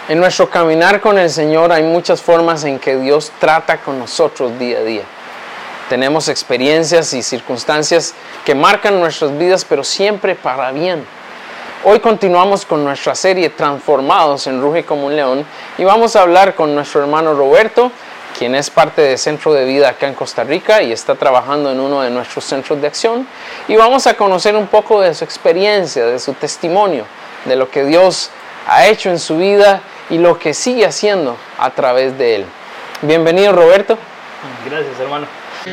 En nuestro caminar con el Señor hay muchas formas en que Dios trata con nosotros día a día. Tenemos experiencias y circunstancias que marcan nuestras vidas, pero siempre para bien. Hoy continuamos con nuestra serie Transformados en Ruge como un León y vamos a hablar con nuestro hermano Roberto, quien es parte de Centro de Vida acá en Costa Rica y está trabajando en uno de nuestros centros de acción. Y vamos a conocer un poco de su experiencia, de su testimonio, de lo que Dios ha hecho en su vida y lo que sigue haciendo a través de él. Bienvenido, Roberto. Gracias, hermano.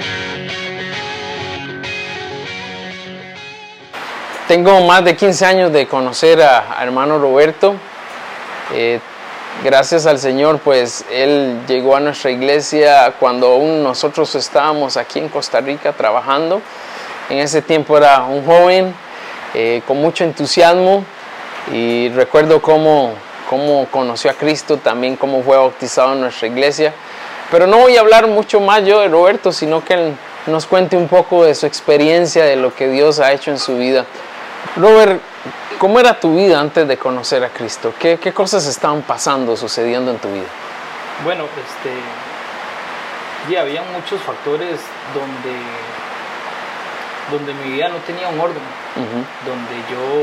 Tengo más de 15 años de conocer a hermano Roberto. Gracias al Señor, pues él llegó a nuestra iglesia cuando aún nosotros estábamos aquí en Costa Rica trabajando. En ese tiempo era un joven con mucho entusiasmo y recuerdo cómo conoció a Cristo, también cómo fue bautizado en nuestra iglesia. Pero no voy a hablar mucho más yo de Roberto, sino que él nos cuente un poco de su experiencia, de lo que Dios ha hecho en su vida. Robert, ¿cómo era tu vida antes de conocer a Cristo? ¿Qué cosas estaban pasando, sucediendo en tu vida? Bueno, había muchos factores donde mi vida no tenía un orden, donde yo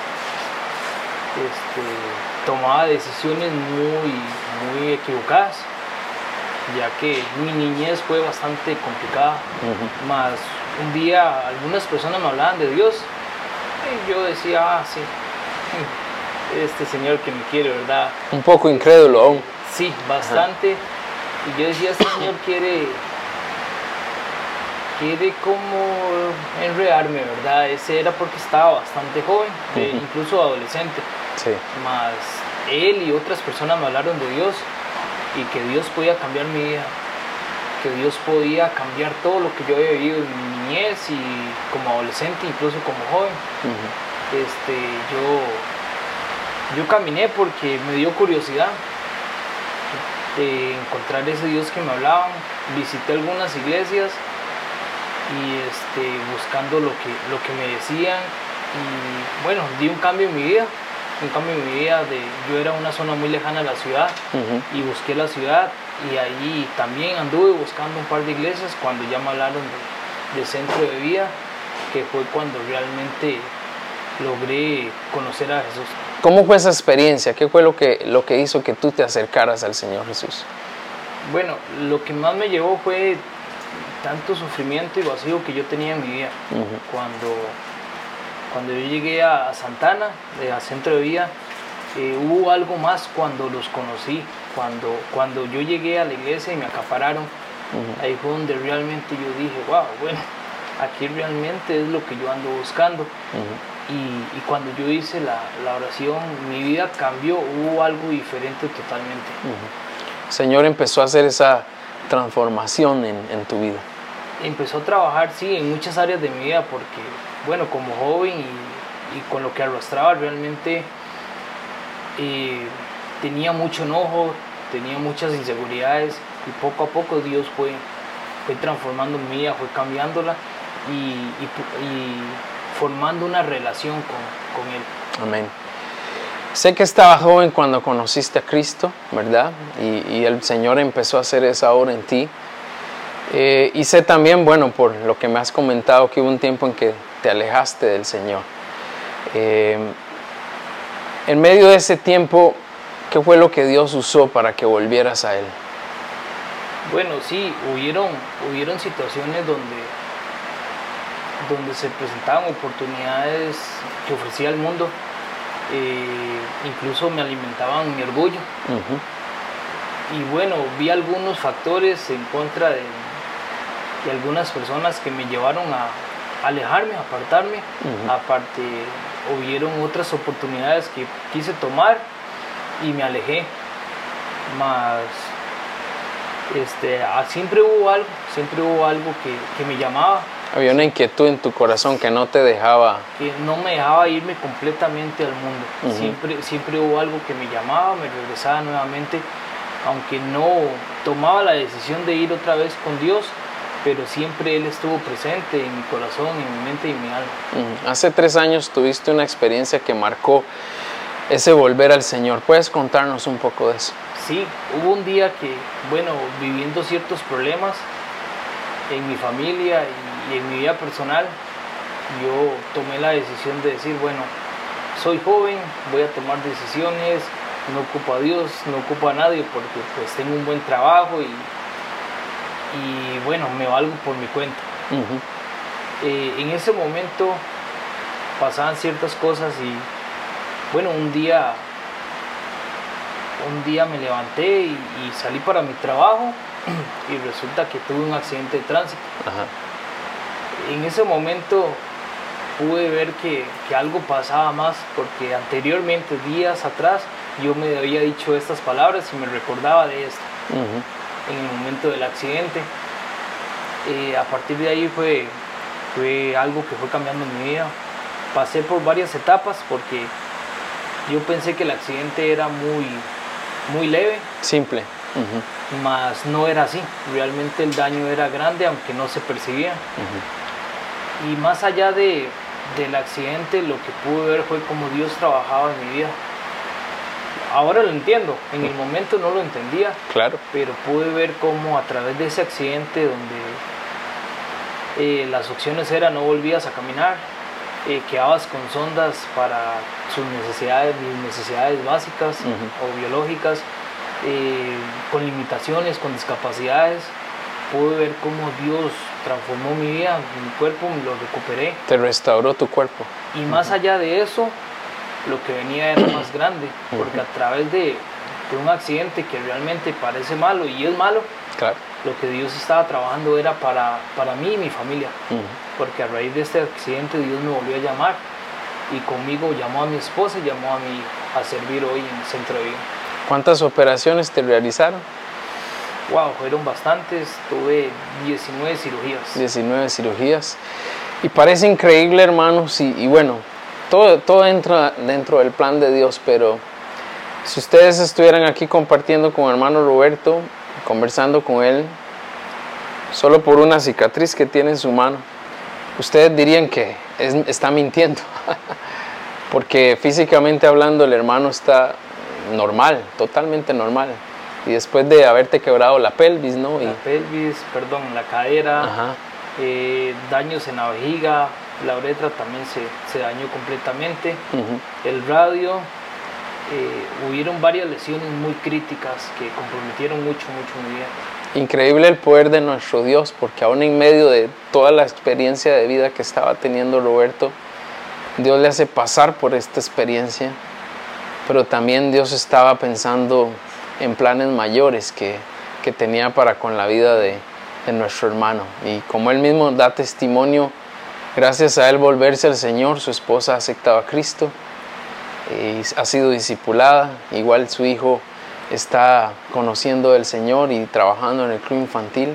tomaba decisiones muy equivocadas, ya que mi niñez fue bastante complicada. Más un día algunas personas me hablaban de Dios y yo decía, sí, este Señor que me quiere, ¿verdad? Un poco incrédulo aún. Sí, bastante. Y yo decía, este Señor quiere como enredarme, ¿verdad? Ese era porque estaba bastante joven, incluso adolescente. Sí. Más él y otras personas me hablaron de Dios y que Dios podía cambiar mi vida, que Dios podía cambiar todo lo que yo había vivido en mi niñez y como adolescente, incluso como joven. Yo caminé porque me dio curiosidad de encontrar ese Dios que me hablaban. Visité algunas iglesias y buscando lo que me decían, y bueno, di un cambio en mi vida. Yo era una zona muy lejana a la ciudad, y busqué la ciudad, y ahí también anduve buscando un par de iglesias cuando ya me hablaron de Centro de Vida, que fue cuando realmente logré conocer a Jesús. ¿Cómo fue esa experiencia? ¿Qué fue lo que hizo que tú te acercaras al Señor Jesús? Bueno, lo que más me llevó fue tanto sufrimiento y vacío que yo tenía en mi vida. Cuando yo llegué a Santana, a Centro de Vida, hubo algo más cuando los conocí. Cuando yo llegué a la iglesia y me acapararon, ahí fue donde realmente yo dije, wow, bueno, aquí realmente es lo que yo ando buscando. Y cuando yo hice la oración, mi vida cambió, hubo algo diferente totalmente. El Señor empezó a hacer esa transformación en tu vida. Empezó a trabajar, sí, en muchas áreas de mi vida, porque, bueno, como joven y con lo que arrastraba, realmente tenía mucho enojo, tenía muchas inseguridades, y poco a poco Dios fue transformando mi vida, fue cambiándola y formando una relación con Él. Amén. Sé que estabas joven cuando conociste a Cristo, ¿verdad? Y el Señor empezó a hacer esa obra en ti. Y sé también, bueno, por lo que me has comentado, que hubo un tiempo en que te alejaste del Señor. En medio de ese tiempo, ¿qué fue lo que Dios usó para que volvieras a Él? Bueno, sí, hubieron situaciones donde se presentaban oportunidades que ofrecía el mundo. Incluso me alimentaban mi orgullo. Y bueno, vi algunos factores en contra de algunas personas que me llevaron a alejarme, a apartarme. Aparte, hubieron otras oportunidades que quise tomar y me alejé. Más siempre hubo algo que me llamaba. Había una inquietud en tu corazón que no te dejaba... Que no me dejaba irme completamente al mundo. Siempre hubo algo que me llamaba, me regresaba nuevamente, aunque no tomaba la decisión de ir otra vez con Dios, pero siempre Él estuvo presente en mi corazón, en mi mente y en mi alma. Hace 3 años tuviste una experiencia que marcó ese volver al Señor. ¿Puedes contarnos un poco de eso? Sí, hubo un día que, bueno, viviendo ciertos problemas en mi familia y en mi vida personal, yo tomé la decisión de decir, bueno, soy joven, voy a tomar decisiones, no ocupo a Dios, no ocupo a nadie porque pues tengo un buen trabajo y bueno, me valgo por mi cuenta. En ese momento pasaban ciertas cosas y bueno, un día me levanté y salí para mi trabajo y resulta que tuve un accidente de tránsito. En ese momento pude ver que algo pasaba más, porque anteriormente, días atrás, yo me había dicho estas palabras y me recordaba de esto en el momento del accidente. A partir de ahí fue algo que fue cambiando mi vida. Pasé por varias etapas porque yo pensé que el accidente era muy leve. Simple. Mas no era así. Realmente el daño era grande, aunque no se percibía. Y más allá del accidente, lo que pude ver fue cómo Dios trabajaba en mi vida. Ahora lo entiendo, en el momento no lo entendía, claro, pero pude ver cómo a través de ese accidente donde las opciones eran no volvías a caminar, quedabas con sondas para mis necesidades básicas o biológicas, con limitaciones, con discapacidades. Pude ver cómo Dios transformó mi vida, mi cuerpo, lo recuperé. Te restauró tu cuerpo. Y más allá de eso, lo que venía era más grande, porque a través de un accidente que realmente parece malo y es malo, claro, lo que Dios estaba trabajando era para mí y mi familia, porque a raíz de este accidente Dios me volvió a llamar y conmigo llamó a mi esposa y llamó a mi hijo a servir hoy en el Centro de Vida. ¿Cuántas operaciones te realizaron? Wow, fueron bastantes, tuve 19 cirugías. 19 cirugías. Y parece increíble, hermanos, y bueno, todo entra dentro del plan de Dios, pero si ustedes estuvieran aquí compartiendo con el hermano Roberto, conversando con él, solo por una cicatriz que tiene en su mano, ustedes dirían que está mintiendo, porque físicamente hablando el hermano está normal, totalmente normal. Y después de haberte quebrado la pelvis, ¿no? La la cadera, daños en la vejiga, la uretra también se dañó completamente. El radio, hubieron varias lesiones muy críticas que comprometieron mucho mi vida. Increíble el poder de nuestro Dios, porque aún en medio de toda la experiencia de vida que estaba teniendo Roberto, Dios le hace pasar por esta experiencia, pero también Dios estaba pensando en planes mayores que tenía para con la vida de nuestro hermano. Y como él mismo da testimonio, gracias a él volverse al Señor, su esposa ha aceptado a Cristo y ha sido discipulada. Igual su hijo está conociendo del Señor y trabajando en el club infantil.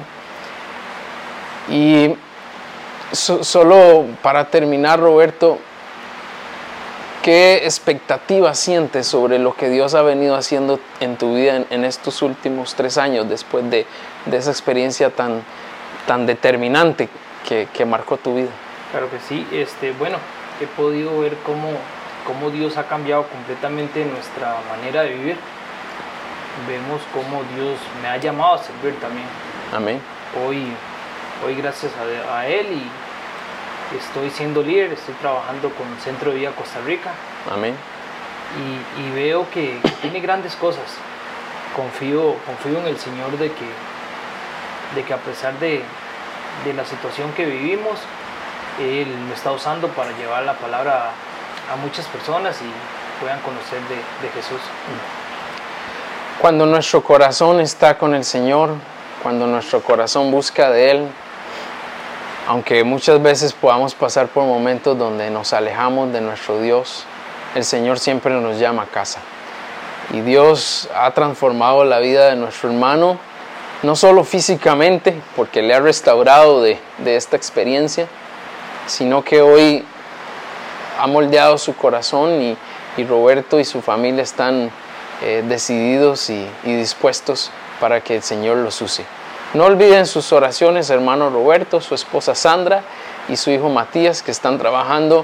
Y solo para terminar, Roberto, ¿qué expectativas sientes sobre lo que Dios ha venido haciendo en tu vida en estos últimos 3 años, después de esa experiencia tan determinante que marcó tu vida? Claro que sí. Bueno, he podido ver cómo Dios ha cambiado completamente nuestra manera de vivir. Vemos cómo Dios me ha llamado a servir también. Amén. Hoy gracias a Él y estoy siendo líder, estoy trabajando con el Centro de Vida Costa Rica. Amén. Y veo que tiene grandes cosas. Confío en el Señor de que a pesar de la situación que vivimos, Él me está usando para llevar la palabra a muchas personas y puedan conocer de Jesús. Cuando nuestro corazón está con el Señor, cuando nuestro corazón busca de Él, aunque muchas veces podamos pasar por momentos donde nos alejamos de nuestro Dios, el Señor siempre nos llama a casa. Y Dios ha transformado la vida de nuestro hermano, no solo físicamente, porque le ha restaurado de esta experiencia, sino que hoy ha moldeado su corazón y Roberto y su familia están decididos y dispuestos para que el Señor los use. No olviden sus oraciones, hermano Roberto, su esposa Sandra y su hijo Matías, que están trabajando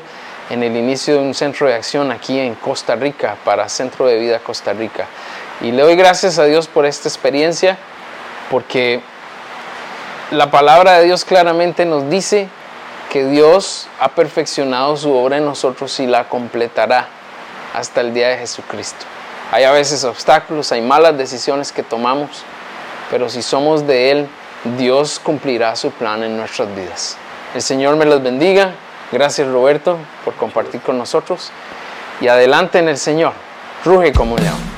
en el inicio de un centro de acción aquí en Costa Rica, para Centro de Vida Costa Rica. Y le doy gracias a Dios por esta experiencia, porque la palabra de Dios claramente nos dice que Dios ha perfeccionado su obra en nosotros y la completará hasta el día de Jesucristo. Hay a veces obstáculos, hay malas decisiones que tomamos, pero si somos de Él, Dios cumplirá su plan en nuestras vidas. El Señor me los bendiga. Gracias, Roberto, por compartir con nosotros. Y adelante en el Señor. Ruge como un león.